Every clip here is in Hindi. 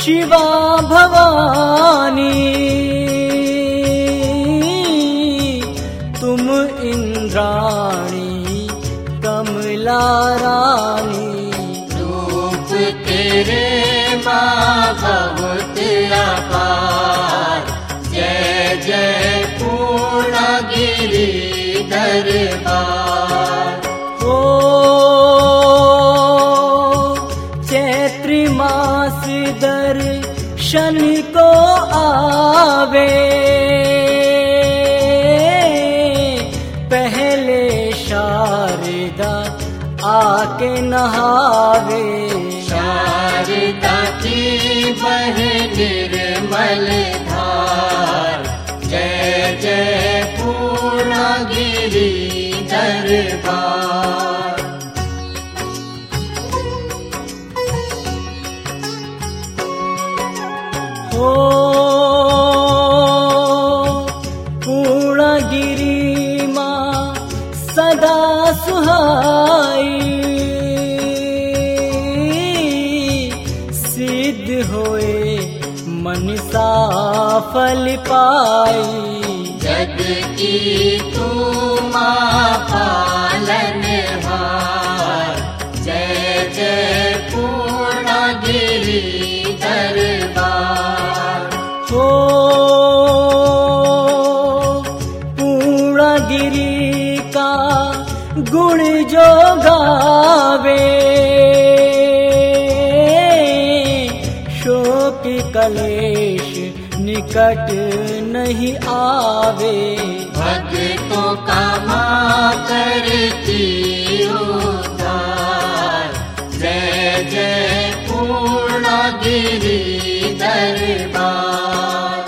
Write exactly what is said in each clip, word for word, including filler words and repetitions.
शिवा भवानी तुम इंद्राणी कमला रानी। रूप तेरे माँ बहुत अपार, जय जय पूर्णगिरि दरबार। ओ चैत्र मास दर्शन को आवे, पहले शारदा आके नहावे। शारदा की बह निर्मल धार, जय जय पूर्णगिरि दरबार। हो पूर्णगिरि माँ सदा सुहाई, सिद्ध होए मनसा फल पाई। जग की तू माँ पालनहार, जय जय पूर्णगिरि दरबार। हो पूर्णगिरि का गुण जो गावे, शोक कलेश निकट नहीं आवे। भक्तों का माँ करती उद्धार, जय जय पूर्णगिरि दरबार।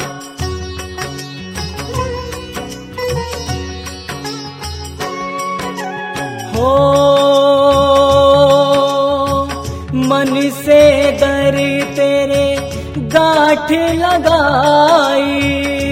हो मन से दर तेरे गांठ लगाई,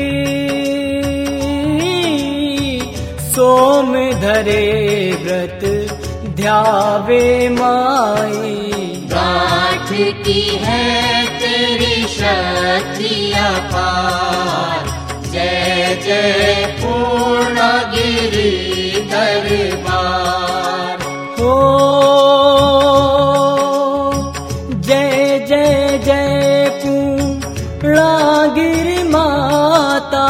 सोम धरे व्रत ध्यावे माई। गांठ की है तेरी शक्ति अपार, जय जय पूर्णगिरि दरबार। हो जय जय जय पूर्णगिरि माता,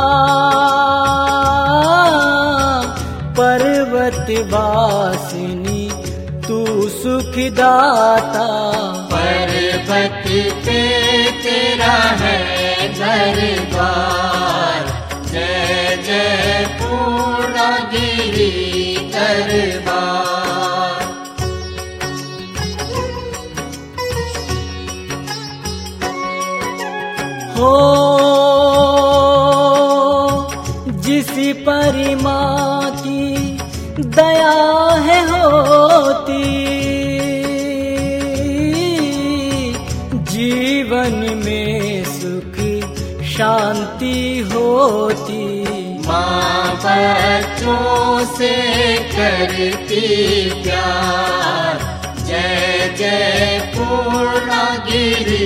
पर्वत वासिनी तू सुखदाता। पर्वत पे तेरा है घर द्वार, जय जय पूर्णगिरि दरबार। हो जिस परिमा की दया है होती, जीवन में सुख शांति होती। माँ बच्चों से करती प्यार, जय जय पूर्णगिरि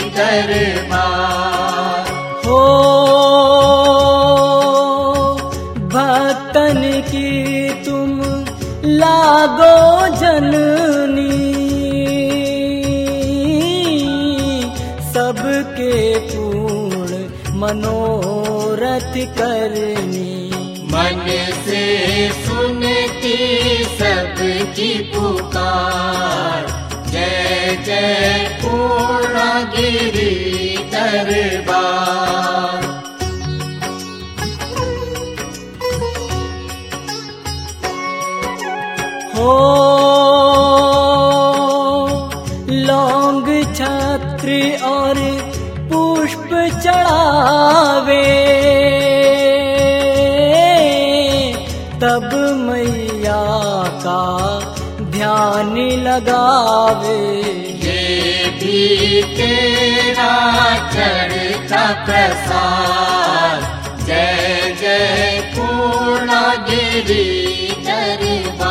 दरबार। हो भक्तन की तुम लागो जननी, सबके पूर्ण मनोरथ करनी। मन से सुनती सबकी पुकार, जय जय पूर्णगिरि दरबार। हो लौंग छत्र और पुष्प चढ़ावे, तब मैया का ध्यान लगावे। ये भी तेरा चढ़ता प्रसाद, जय जय पूर्णगिरि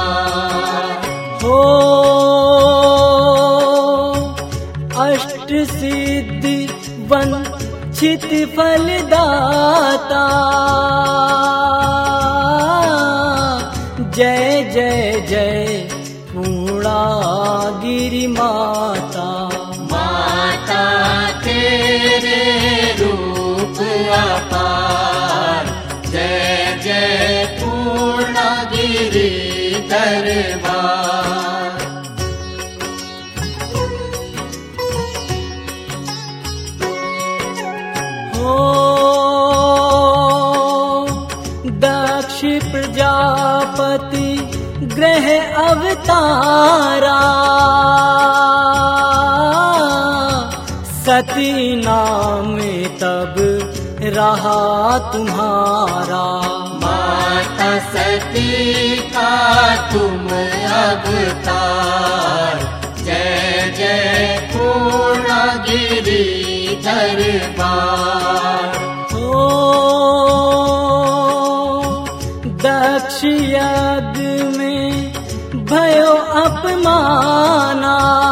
दरबार। हो अष्ट सिद्धि वंचित फलदाता। जय जय जय पूर्णागिरि माता। माता तेरे रूप अपार, जय जय पूर्णागिरि दरबार। दक्ष प्रजापति ग्रह अवतारा, सती नाम तब रहा तुम्हारा। माता सती का तुम अवतार, जय जय पूर्णागिरि दरबार। दक्ष यज्ञ में भयो अपमाना,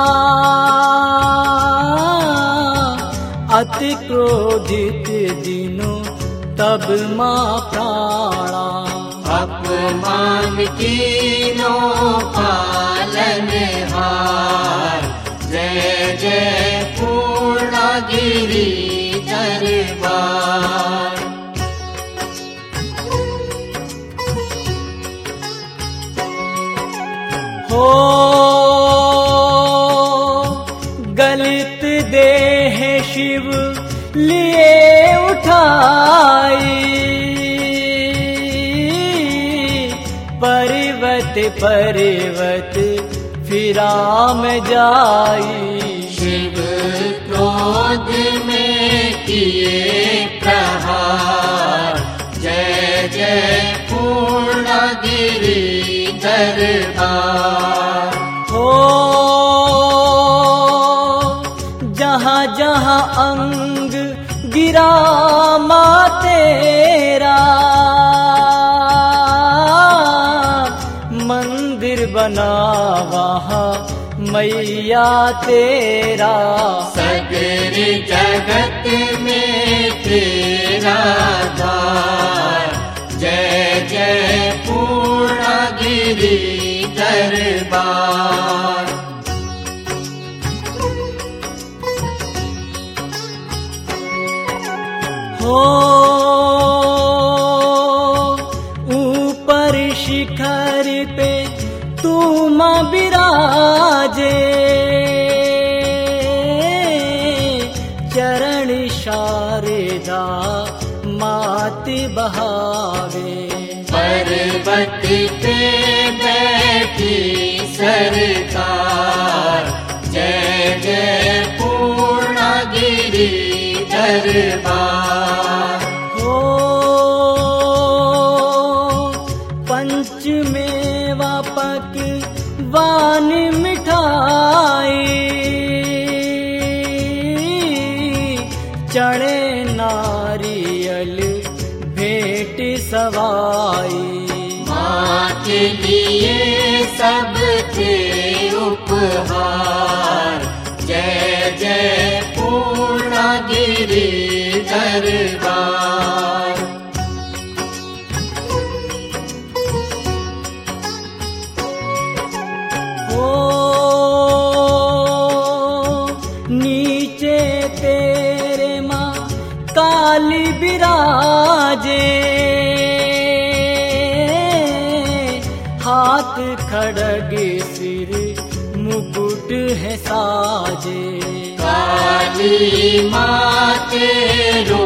अति क्रोधित दिनों तब माँ प्राणा। अपमान कीनो पालनहार, जय जय पूर्णागिरि दरबार। हो गलित देह शिव लिए उठाई, पर्वत पर्वत फिरा में जाई। शिव क्रोध में किए प्रहार, जय जय पूर्णागिरि दरबार। हो जहाँ जहाँ अंग गिरा माँ तेरा, मंदिर बना वहाँ मैया तेरा। सगर जगत में तेरा द्वार, जय जय पूर्णागिरि दरबार। हो ऊपर शिखर पे तू माँ विराजे, चरण शारदा माति बहावे। पर्वत पे बैठी सरकार, जय जय पूर्णागिरि दरबार। हो पंचमेवा पकवान मिठाई, चढ़े नारियल भेंट सवाई। माँ के लिए सब थे उपहार, जय जय पूर्णागिरि दरबार। हो नीचे तेरे माँ काली विराजे, हाथ खड़ग सिर मुकुट है साजे। काली माँ तेरो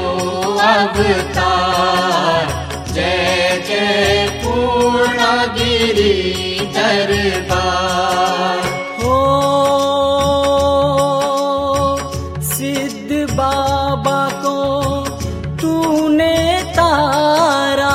अवतार, जय जय पूर्णागिरि दरबार। हो सिद्ध बाबा को तूने तारा,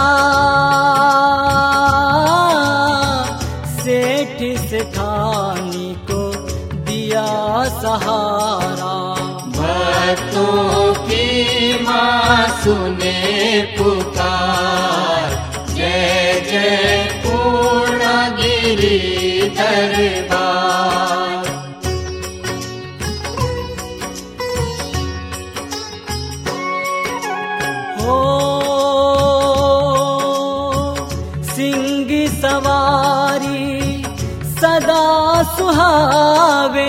सेठ सेठानी को दिया सहारा। भक्तों की माँ सुने पुकार, जय जय पूर्णागिरि दरबार। सवारी सदा सुहावे,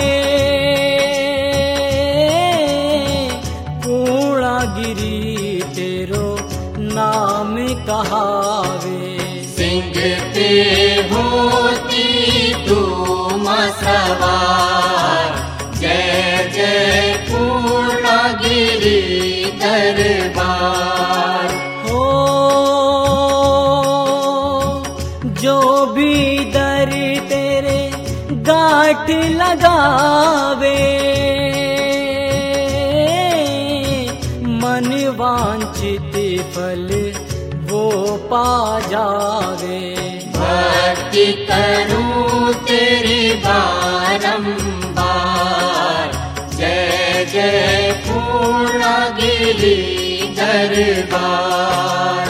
पूर्णागिरि तेरो नाम कहावे। सिंह पे होती तुम सवार, जय जय पूर्णागिरि दरबार। हो जो भी दर तेरे गांठ लगावे, मन वांछित फल वो पा जावे। भक्ति करूं तेरी बारंबार, जय जय पूर्णागिरि दरबार।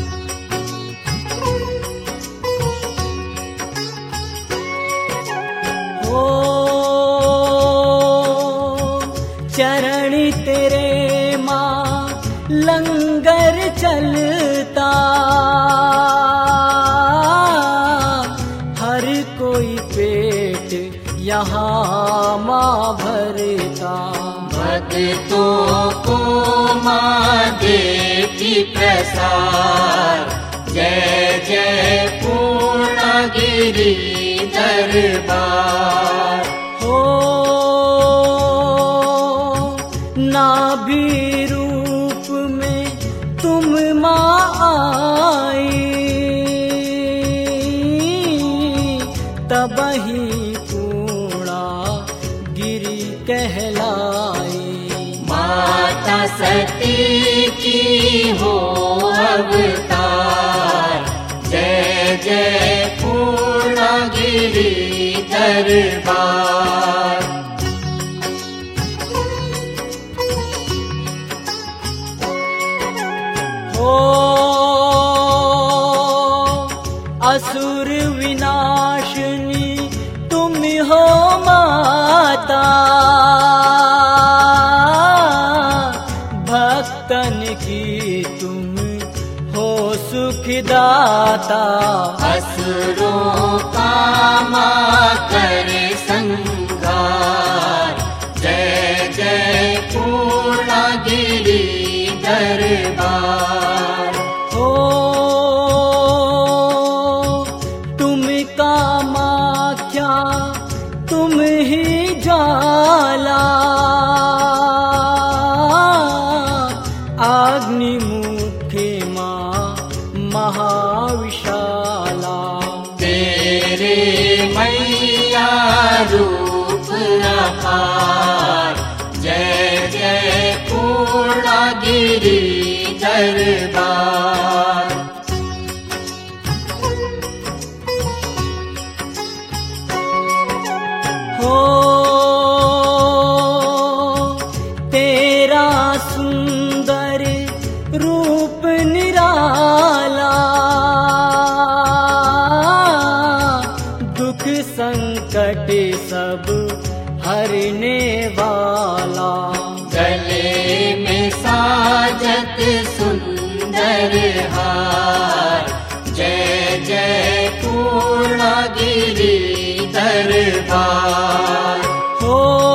हो चरण तेरे माँ लंगर चलता, हर कोई पेट यहाँ माँ भरता। भक्तों को माँ देती प्रसाद, जय जय पूर्णागिरि दरबार। हो नाभि रूप में तुम माँ आई, तबही पूर्णागिरि कहलाई। माता सती की हो अवतार, जय जय पूर्णागिरि दरबार। हो असुर विनाशिनी तुम हो माता, भक्तन की तुम हो सुखदाता। असुरों का माँ करे संहार, जय जय पूर्णागिरि दरबार। हो तुम कामाख्या तुम ही ज्वाला, अग्निमुखे माँ महाविशाला। तेरे मैया रूप अपार, जय जय पूर्णागिरि दरबार। हो तेरा सुंदर रूप निराला, दुख संकट सब हरने वाला। गले में साजत सुंदर हार, जय जय पूर्णागिरि दरबार। हो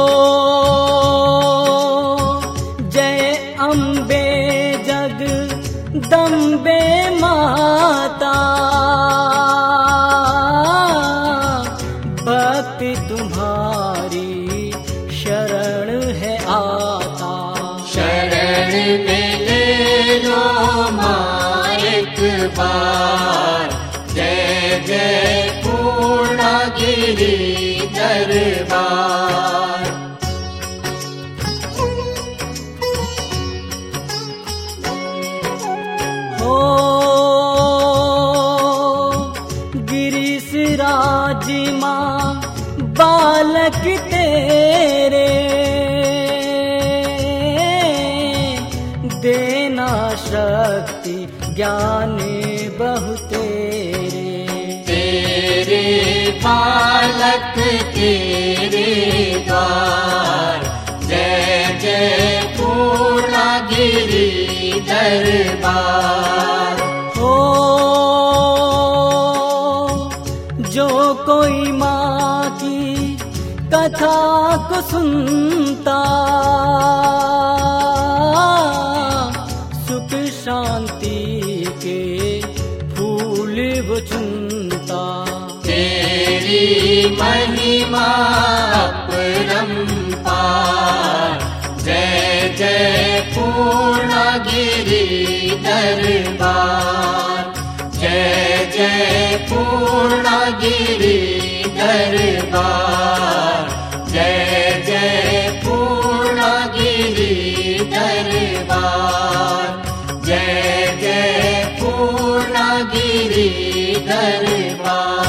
जय अम्बे जगदम्बे माता, भक्ति तुम्हारी शरण है आता। शरण में ले लो माँ एक बार, जय जय पूर्णागिरि दरबार। हो गिरीश राज माँ बालक तेरे, देना शक्ति ज्ञान बहु तेरे। तेरे बालक तेरे द्वार, जय जय पूर्णागिरि दरबार। हो चुनता, सुख शांति के फूल वो चुनता। तेरी महिमा अपरंपार, जय जय पूर्णगिरि दरबार, जय जय पूर्णगिरि दरबार, जय जय पूर्णगिरि दरबार, जय जय पूर्णगिरि दरबार।